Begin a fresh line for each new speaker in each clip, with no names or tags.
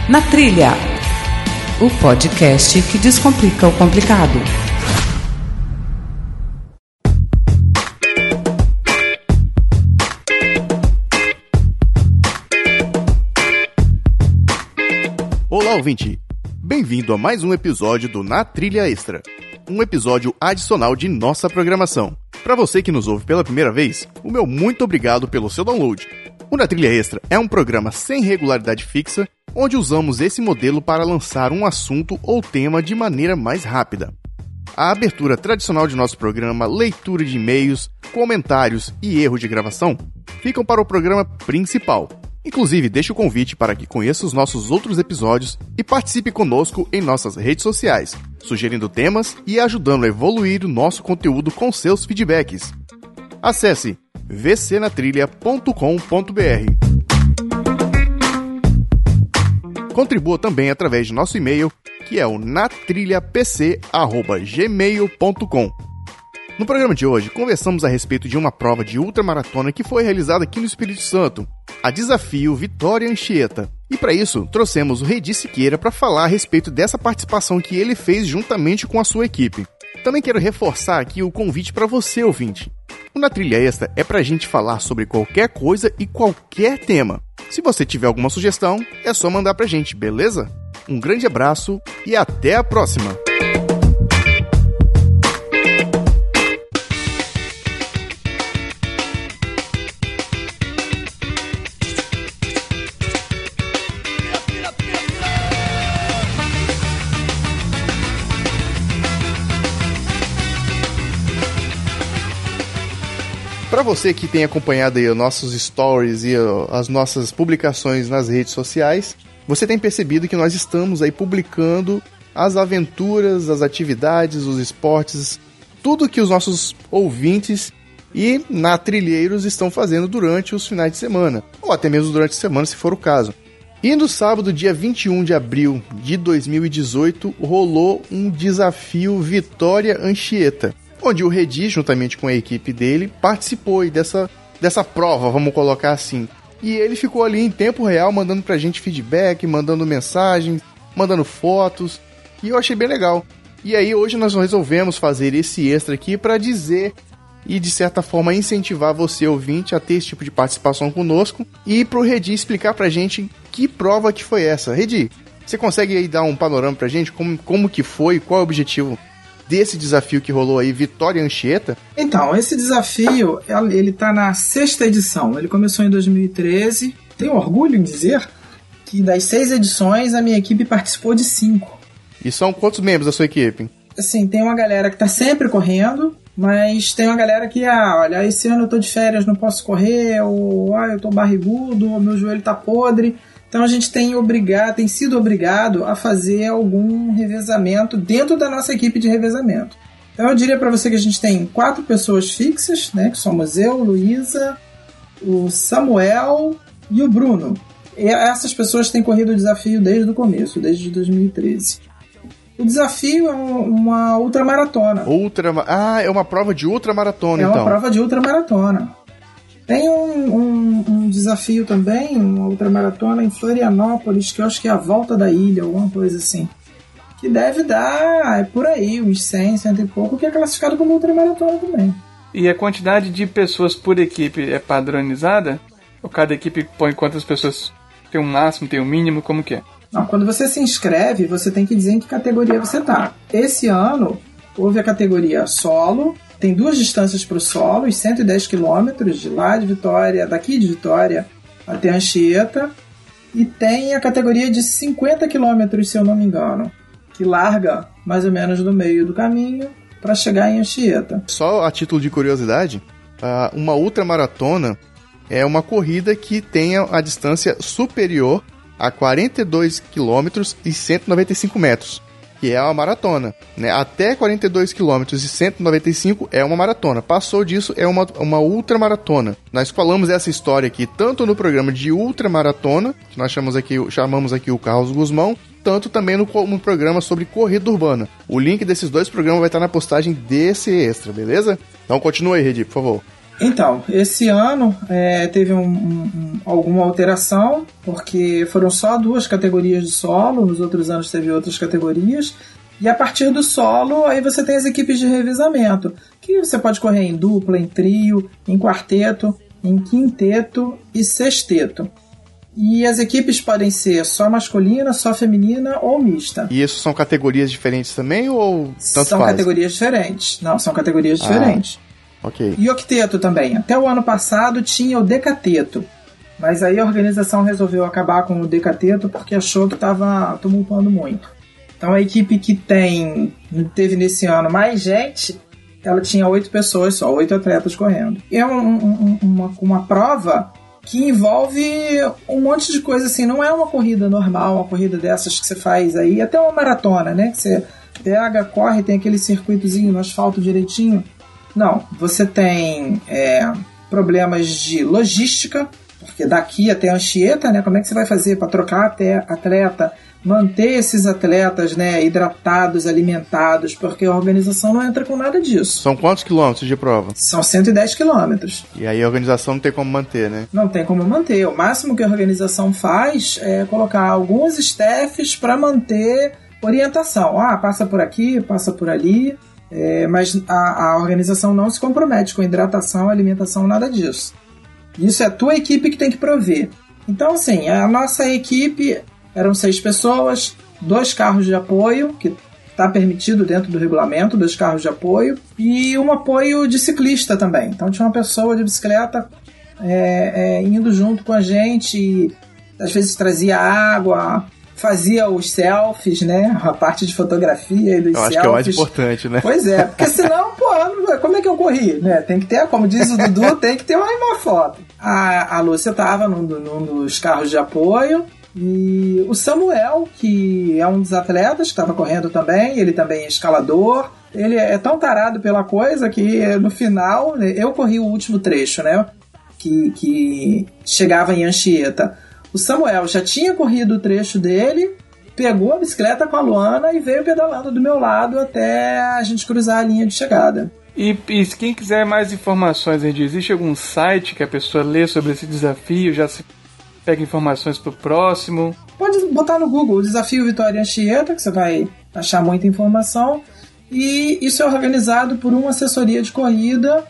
Na Trilha, o podcast que descomplica o complicado.
Olá, ouvinte! Bem-vindo a mais um episódio do Na Trilha Extra, um episódio adicional de nossa programação. Para você que nos ouve pela primeira vez, o meu muito obrigado pelo seu download. O Na Trilha Extra é um programa sem regularidade fixa, onde usamos esse modelo para lançar um assunto ou tema de maneira mais rápida. A abertura tradicional de nosso programa, leitura de e-mails, comentários e erros de gravação ficam para o programa principal. Inclusive, deixe o convite para que conheça os nossos outros episódios e participe conosco em nossas redes sociais, sugerindo temas e ajudando a evoluir o nosso conteúdo com seus feedbacks. Acesse vcnatrilha.com.br. Contribua também através de nosso e-mail, que é o natrilhapc@gmail.com. No programa de hoje, conversamos a respeito de uma prova de ultramaratona que foi realizada aqui no Espírito Santo, a Desafio Vitória Anchieta. E para isso, trouxemos o Redi Siqueira para falar a respeito dessa participação que ele fez juntamente com a sua equipe. Também quero reforçar aqui o convite para você, ouvinte. O Na Trilha Extra é para a gente falar sobre qualquer coisa e qualquer tema. Se você tiver alguma sugestão, é só mandar pra gente, beleza? Um grande abraço e até a próxima! Para você que tem acompanhado aí os nossos stories e as nossas publicações nas redes sociais, você tem percebido que nós estamos aí publicando as aventuras, as atividades, os esportes, tudo que os nossos ouvintes e natrilheiros estão fazendo durante os finais de semana, ou até mesmo durante a semana, se for o caso. E no sábado, dia 21 de abril de 2018, rolou um desafio Vitória Anchieta, onde o Redi, juntamente com a equipe dele, participou dessa prova, vamos colocar assim. E ele ficou ali em tempo real, mandando pra gente feedback, mandando mensagens, mandando fotos, e eu achei bem legal. E aí hoje nós resolvemos fazer esse extra aqui para dizer e de certa forma incentivar você, ouvinte, a ter esse tipo de participação conosco e pro Redi explicar pra gente que prova que foi essa. Redi, você consegue aí dar um panorama pra gente, como que foi, qual é o objetivo desse desafio que rolou aí, Vitória Anchieta?
Então, esse desafio, ele tá na 6ª edição. Ele começou em 2013. Tenho orgulho em dizer que das 6 edições, a minha equipe participou de 5.
E são quantos membros da sua equipe?
Assim, tem uma galera que tá sempre correndo, mas tem uma galera que, olha, esse ano eu tô de férias, não posso correr, ou eu tô barrigudo, ou meu joelho tá podre. Então a gente tem sido obrigado a fazer algum revezamento dentro da nossa equipe de revezamento. Então eu diria para você que a gente tem 4 pessoas fixas, né, que somos eu, Luísa, o Samuel e o Bruno. E essas pessoas têm corrido o desafio desde o começo, desde 2013. O desafio é uma ultramaratona.
É uma prova de ultramaratona, então.
É uma prova de ultramaratona. Tem um desafio também, uma ultramaratona em Florianópolis, que eu acho que é a volta da ilha, alguma coisa assim. Que deve dar, por aí, uns 100, 100 e pouco, que é classificado como ultramaratona também.
E a quantidade de pessoas por equipe é padronizada? Ou cada equipe põe quantas pessoas? Tem um máximo, tem um mínimo, como que é?
Não, quando você se inscreve, você tem que dizer em que categoria você tá. Esse ano, houve a categoria solo. Tem 2 distâncias para o solo, os 110 quilômetros daqui de Vitória até Anchieta, e tem a categoria de 50 quilômetros, se eu não me engano, que larga mais ou menos no meio do caminho para chegar em Anchieta.
Só a título de curiosidade, uma ultramaratona é uma corrida que tenha a distância superior a 42 quilômetros e 195 metros. Que é a maratona, né? Até 42 km e 195 é uma maratona. Passou disso, é uma ultramaratona. Nós falamos essa história aqui tanto no programa de ultramaratona, que nós chamamos aqui o Carlos Guzmão, tanto também no programa sobre corrida urbana. O link desses 2 programas vai estar na postagem desse extra, beleza? Então continua aí, Redi, por favor.
Então, esse ano teve alguma alteração, porque foram só 2 categorias de solo, nos outros anos teve outras categorias, e a partir do solo, aí você tem as equipes de revezamento, que você pode correr em dupla, em trio, em quarteto, em quinteto e sexteto. E as equipes podem ser só masculina, só feminina ou mista.
E isso são categorias diferentes também ou tanto
São
faz?
categorias diferentes. Não, são categorias diferentes.
Ok.
E octeto também. Até o ano passado tinha o decateto. Mas aí a organização resolveu acabar com o decateto porque achou que estava tumultuando muito. Então a equipe que teve nesse ano mais gente, ela tinha 8 pessoas só, 8 atletas correndo. E é uma prova que envolve um monte de coisa assim. Não é uma corrida normal, uma corrida dessas que você faz aí, até uma maratona, né? Que você pega, corre, tem aquele circuitozinho no asfalto direitinho. Não, você tem problemas de logística, porque daqui até Anchieta, né? Como é que você vai fazer para trocar até atleta, manter esses atletas, né, hidratados, alimentados, porque a organização não entra com nada disso.
São quantos quilômetros de prova?
São 110 quilômetros.
E aí a organização não tem como manter, né?
Não tem como manter. O máximo que a organização faz é colocar alguns staffs para manter orientação. Passa por aqui, passa por ali. Mas a organização não se compromete com hidratação, alimentação, nada disso. Isso é a tua equipe que tem que prover. Então, assim, a nossa equipe eram 6 pessoas, 2 carros de apoio, que está permitido dentro do regulamento, 2 carros de apoio, e um apoio de ciclista também. Então tinha uma pessoa de bicicleta indo junto com a gente, e às vezes trazia água, fazia os selfies, né? A parte de fotografia e dos selfies.
Eu acho que é o mais importante, né?
Pois é, porque senão, como é que eu corri? Né? Tem que ter, como diz o Dudu, tem que ter uma foto. A Lúcia estava num dos carros de apoio, e o Samuel, que é um dos atletas que estava correndo também, ele também é escalador, ele é tão tarado pela coisa que no final, eu corri o último trecho, né? Que chegava em Anchieta. O Samuel já tinha corrido o trecho dele, pegou a bicicleta com a Luana e veio pedalando do meu lado até a gente cruzar a linha de chegada.
E quem quiser mais informações, existe algum site que a pessoa lê sobre esse desafio, já se pega informações pro próximo?
Pode botar no Google o Desafio Vitória Anchieta, que você vai achar muita informação. E isso é organizado por uma assessoria de corrida,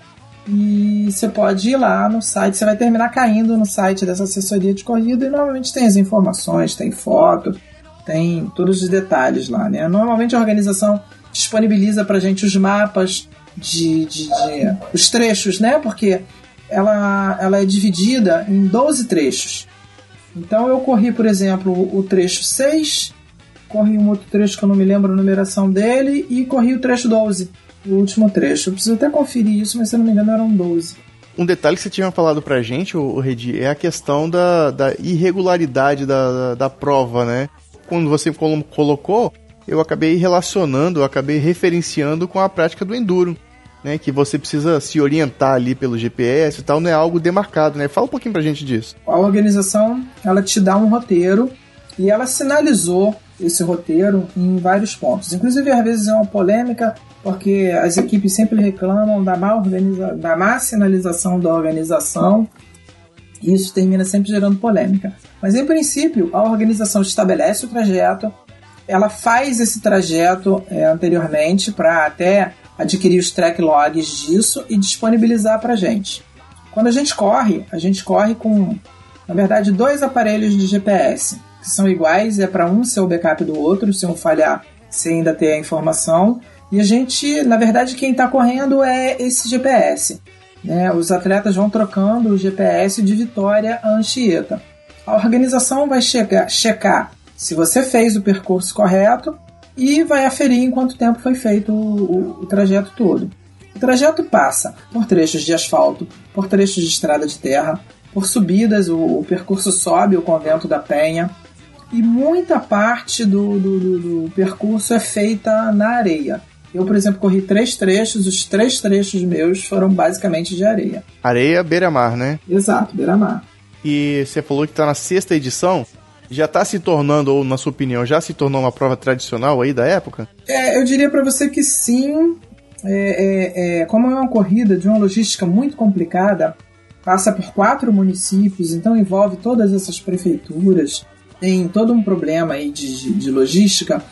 e você pode ir lá no site, você vai terminar caindo no site dessa assessoria de corrida, e normalmente tem as informações, tem foto, tem todos os detalhes lá, né? Normalmente a organização disponibiliza pra gente os mapas de os trechos, né? Porque ela é dividida em 12 trechos. Então eu corri, por exemplo, o trecho 6, corri um outro trecho que eu não me lembro a numeração dele, e corri o trecho 12, o último trecho. Eu preciso até conferir isso, mas se eu não me engano eram 12.
Um detalhe que você tinha falado pra gente, o Redi, é a questão da irregularidade da prova, né? Quando você colocou, eu acabei relacionando, eu acabei referenciando com a prática do enduro, né? Que você precisa se orientar ali pelo GPS e tal, não é algo demarcado, né? Fala um pouquinho pra gente disso.
A organização, ela te dá um roteiro, e ela sinalizou esse roteiro em vários pontos. Inclusive, às vezes é uma polêmica, porque as equipes sempre reclamam da má sinalização da organização, e isso termina sempre gerando polêmica. Mas, em princípio, a organização estabelece o trajeto, ela faz esse trajeto anteriormente para até adquirir os track logs disso e disponibilizar para a gente. Quando a gente corre com, na verdade, 2 aparelhos de GPS, que são iguais, é para um ser o backup do outro, se um falhar, você ainda ter a informação. E a gente, na verdade, quem está correndo é esse GPS. Né? Os atletas vão trocando o GPS de Vitória a Anchieta. A organização vai checar se você fez o percurso correto e vai aferir em quanto tempo foi feito o trajeto todo. O trajeto passa por trechos de asfalto, por trechos de estrada de terra, por subidas, o percurso sobe o Convento da Penha, e muita parte do percurso é feita na areia. Eu, por exemplo, corri 3 trechos, os 3 trechos meus foram basicamente de areia.
Areia, beira-mar, né?
Exato, beira-mar.
E você falou que está na 6ª edição, já está se tornando, ou na sua opinião, já se tornou uma prova tradicional aí da época?
Eu diria para você que sim, como é uma corrida de uma logística muito complicada, passa por 4 municípios, então envolve todas essas prefeituras, tem todo um problema aí de logística,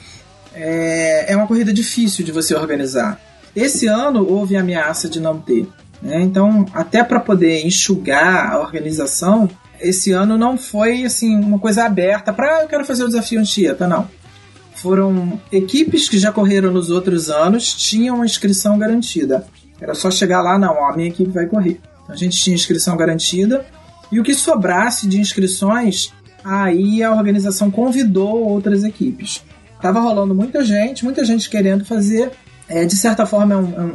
é uma corrida difícil de você organizar. Esse ano houve ameaça de não ter, né? Então, até para poder enxugar a organização, esse ano não foi assim, uma coisa aberta para eu quero fazer o desafio Anchieta, não. Foram equipes que já correram nos outros anos, tinham uma inscrição garantida. Era só chegar lá, não, a minha equipe vai correr. Então, a gente tinha inscrição garantida, e o que sobrasse de inscrições, aí a organização convidou outras equipes. Estava rolando muita gente querendo fazer. De certa forma,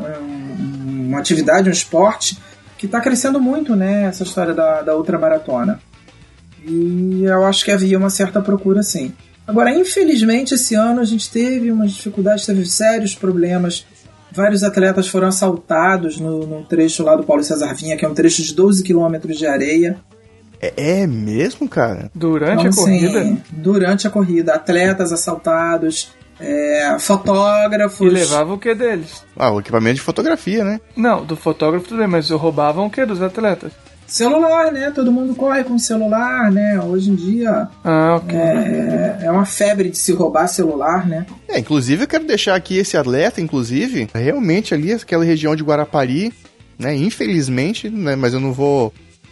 uma atividade, um esporte que está crescendo muito, né? Essa história da ultramaratona. E eu acho que havia uma certa procura, sim. Agora, infelizmente, esse ano a gente teve umas dificuldades, teve sérios problemas. Vários atletas foram assaltados no trecho lá do Paulo César Vinha, que é um trecho de 12 quilômetros de areia.
É mesmo, cara?
Durante a corrida?
Sim, durante a corrida. Atletas assaltados, fotógrafos.
E levavam o que deles?
O equipamento de fotografia, né?
Não, do fotógrafo tudo bem, mas roubavam o que dos atletas?
Celular, né? Todo mundo corre com celular, né? Hoje em dia
ok.
É uma febre de se roubar celular, né?
Inclusive eu quero deixar aqui esse atleta, inclusive, realmente ali, aquela região de Guarapari, né? Infelizmente, né? Mas eu não vou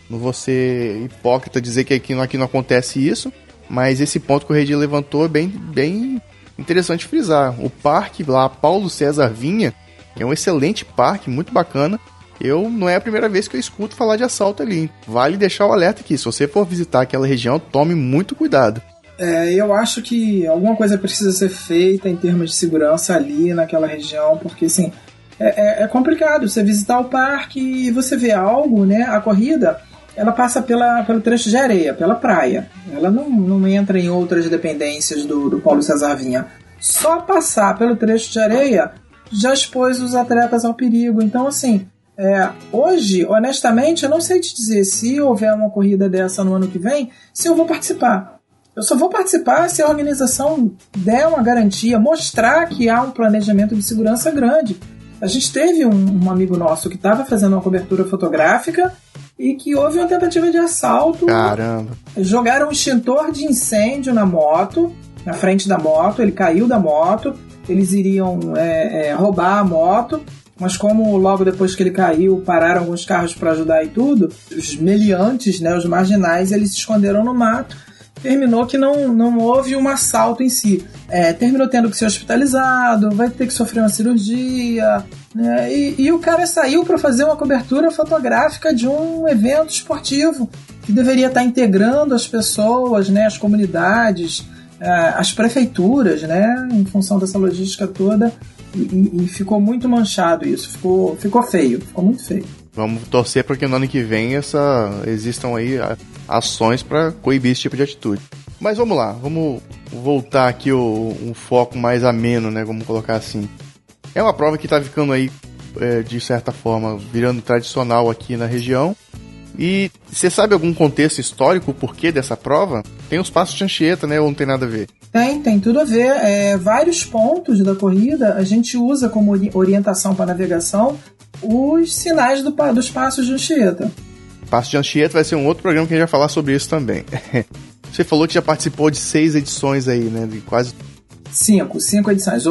ser hipócrita dizer que aqui não acontece isso, mas esse ponto que o Redi levantou é bem interessante frisar. O parque lá, Paulo César Vinha, que é um excelente parque, muito bacana. Não é a primeira vez que eu escuto falar de assalto ali. Vale deixar o alerta aqui. Se você for visitar aquela região, tome muito cuidado.
Eu acho que alguma coisa precisa ser feita em termos de segurança ali naquela região, porque assim, é complicado você visitar o parque e você vê algo, né? A corrida, ela passa pelo trecho de areia, pela praia. Ela não entra em outras dependências do Paulo César Vinha. Só passar pelo trecho de areia já expôs os atletas ao perigo. Então, assim, hoje, honestamente, eu não sei te dizer se houver uma corrida dessa no ano que vem, se eu vou participar. Eu só vou participar se a organização der uma garantia, mostrar que há um planejamento de segurança grande. A gente teve um amigo nosso que estava fazendo uma cobertura fotográfica e que houve uma tentativa de assalto.
Caramba!
Jogaram um extintor de incêndio na moto, na frente da moto, ele caiu da moto, eles iriam roubar a moto, mas como logo depois que ele caiu, pararam alguns carros para ajudar e tudo, os meliantes, né, os marginais, eles se esconderam no mato. Terminou que não houve um assalto em si. Terminou tendo que ser hospitalizado, vai ter que sofrer uma cirurgia, né? E o cara saiu para fazer uma cobertura fotográfica de um evento esportivo que deveria estar integrando as pessoas, né, as comunidades, as prefeituras, né, em função dessa logística toda. E ficou muito manchado isso, ficou feio, ficou muito feio.
Vamos torcer para que no ano que vem existam aí ações para coibir esse tipo de atitude. Mas vamos lá, vamos voltar aqui um foco mais ameno, né? Vamos colocar assim. É uma prova que está ficando aí, de certa forma, virando tradicional aqui na região. E você sabe algum contexto histórico, o porquê dessa prova? Tem os passos de Anchieta, né? Ou não tem nada a ver?
Tem tudo a ver. Vários pontos da corrida a gente usa como orientação para navegação os sinais dos passos de Anchieta.
Passo de Anchieta vai ser um outro programa que a gente vai falar sobre isso também. Você falou que já participou de 6 edições aí, né? De quase...
5 edições.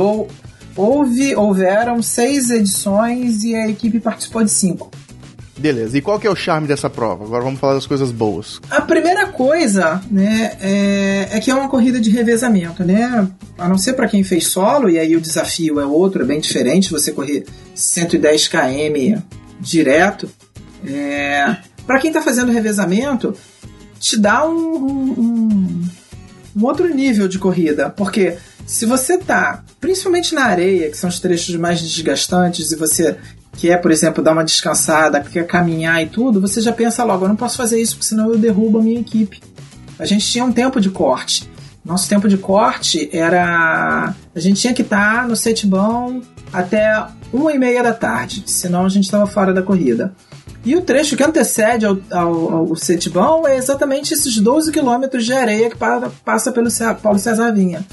Houveram 6 edições e a equipe participou de 5.
Beleza, e qual que é o charme dessa prova? Agora vamos falar das coisas boas.
A primeira coisa, né, é que é uma corrida de revezamento, né? A não ser para quem fez solo, e aí o desafio é outro, é bem diferente, você correr 110 km direto. Para quem está fazendo revezamento, te dá um outro nível de corrida, porque se você tá, principalmente na areia, que são os trechos mais desgastantes, e você quer, por exemplo, dar uma descansada, quer caminhar e tudo, você já pensa logo, eu não posso fazer isso, porque senão eu derrubo a minha equipe. A gente tinha um tempo de corte. Nosso tempo de corte era... A gente tinha que estar no setibão até 1h30 da tarde, senão a gente estava fora da corrida. E o trecho que antecede ao setibão é exatamente esses 12 quilômetros de areia que passa pelo Paulo César Vinha.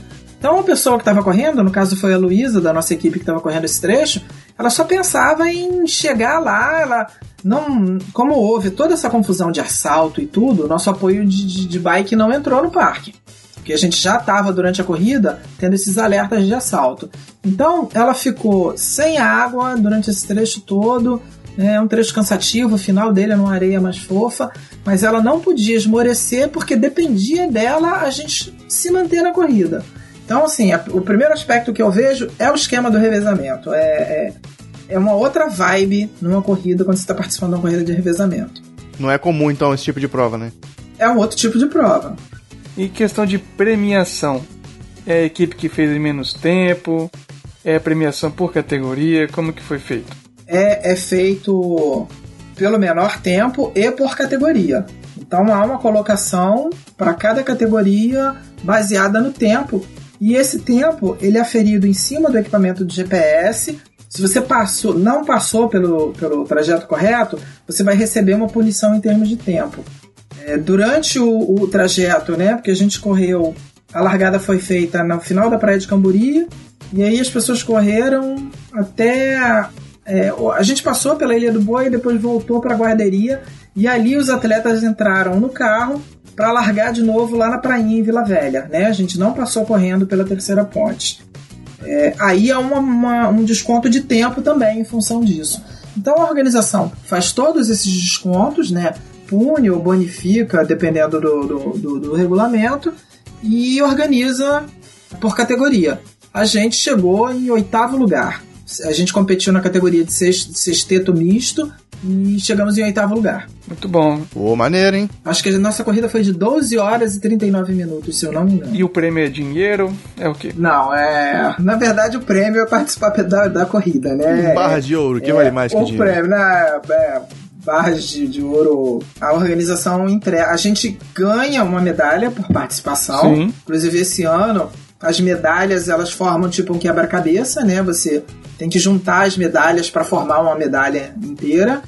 Então a pessoa que estava correndo, no caso foi a Luísa, da nossa equipe que estava correndo esse trecho, ela só pensava em chegar lá, ela não, como houve toda essa confusão de assalto e tudo, o nosso apoio de bike não entrou no parque. Porque a gente já estava durante a corrida tendo esses alertas de assalto. Então ela ficou sem água durante esse trecho todo. É um trecho cansativo, o final dele é numa areia mais fofa, mas ela não podia esmorecer porque dependia dela a gente se manter na corrida. Então, assim, o primeiro aspecto que eu vejo é o esquema do revezamento. É uma outra vibe numa corrida quando você está participando de uma corrida de revezamento.
Não é comum, então, esse tipo de prova, né?
É um outro tipo de prova.
E questão de premiação? É a equipe que fez em menos tempo? É a premiação por categoria? Como que foi feito?
É feito pelo menor tempo e por categoria. Então há uma colocação para cada categoria baseada no tempo. E esse tempo ele é aferido em cima do equipamento de GPS. Se você não passou pelo trajeto correto, você vai receber uma punição em termos de tempo. Durante o trajeto, né, porque a gente correu, a largada foi feita no final da Praia de Camburi, e aí as pessoas correram até... a gente passou pela Ilha do Boi e depois voltou para a guarderia, e ali os atletas entraram no carro para largar de novo lá na prainha em Vila Velha, né? A gente não passou correndo pela terceira ponte. Aí há um desconto de tempo também em função disso. Então a organização faz todos esses descontos, né? Pune ou bonifica, dependendo do regulamento, e organiza por categoria. A gente chegou em 8º lugar. A gente competiu na categoria de sexteto misto e chegamos em 8º lugar.
Muito bom.
Pô, maneiro, hein?
Acho que a nossa corrida foi de 12 horas e 39 minutos, se eu não me engano.
E o prêmio é dinheiro? É o quê?
Não, na verdade o prêmio é participar da corrida, né?
Barra de ouro, que vale mais que dinheiro?
O prêmio, barras de ouro, a organização entrega. A gente ganha uma medalha por participação.
Sim.
Inclusive esse ano, as medalhas elas formam tipo um quebra-cabeça, né? Você tem que juntar as medalhas para formar uma medalha inteira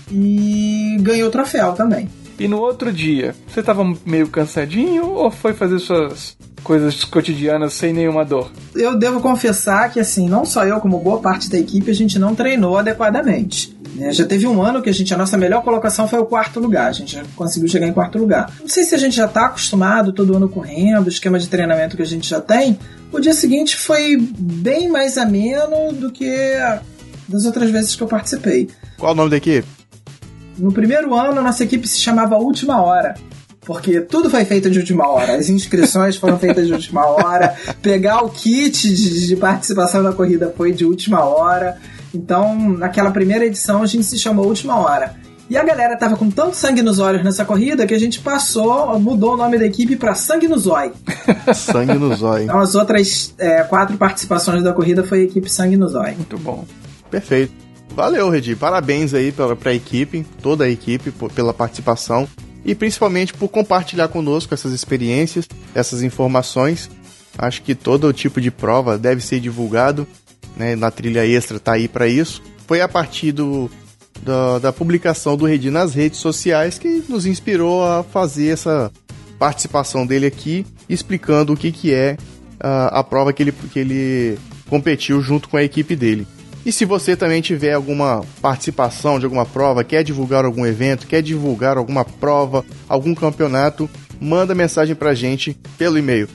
e ganhou o troféu também.
E no outro dia, você estava meio cansadinho ou foi fazer suas coisas cotidianas sem nenhuma dor?
Eu devo confessar que, assim, não só eu, como boa parte da equipe, a gente não treinou adequadamente. Já teve um ano que a nossa melhor colocação foi o 4º lugar. A gente já conseguiu chegar em 4º lugar. Não sei se a gente já está acostumado todo ano correndo, o esquema de treinamento que a gente já tem. O dia seguinte foi bem mais ameno do que das outras vezes que eu participei.
Qual o nome da equipe?
No primeiro ano, a nossa equipe se chamava Última Hora. Porque tudo foi feito de última hora. As inscrições foram feitas de última hora. Pegar o kit de participação na corrida foi de última hora. Então, naquela primeira edição, a gente se chamou Última Hora. E a galera tava com tanto sangue nos olhos nessa corrida que a gente mudou o nome da equipe para Sangue no Zói.
Sangue no Zói.
Então, as outras 4 participações da corrida foi a equipe Sangue no Zói.
Muito bom.
Perfeito. Valeu, Redi. Parabéns aí pra equipe, toda a equipe, pela participação. E principalmente por compartilhar conosco essas experiências, essas informações. Acho que todo tipo de prova deve ser divulgado, né? Na Trilha Extra tá aí para isso. Foi a partir da publicação do Redi nas redes sociais que nos inspirou a fazer essa participação dele aqui, explicando o que é a prova que ele competiu junto com a equipe dele. E se você também tiver alguma participação de alguma prova, quer divulgar algum evento, quer divulgar alguma prova, algum campeonato, manda mensagem pra gente pelo e-mail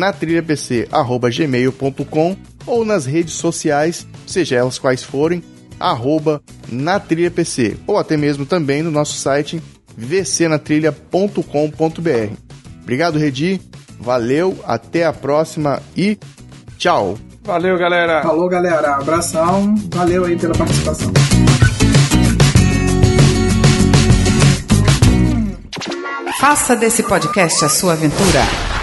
natrilhapc@gmail.com ou nas redes sociais, seja elas quais forem, @natrilhapc, ou até mesmo também no nosso site vcnatrilha.com.br. Obrigado, Redi, valeu, até a próxima e tchau!
Valeu, galera!
Falou, galera. Abração. Valeu aí pela participação.
Faça desse podcast a sua aventura.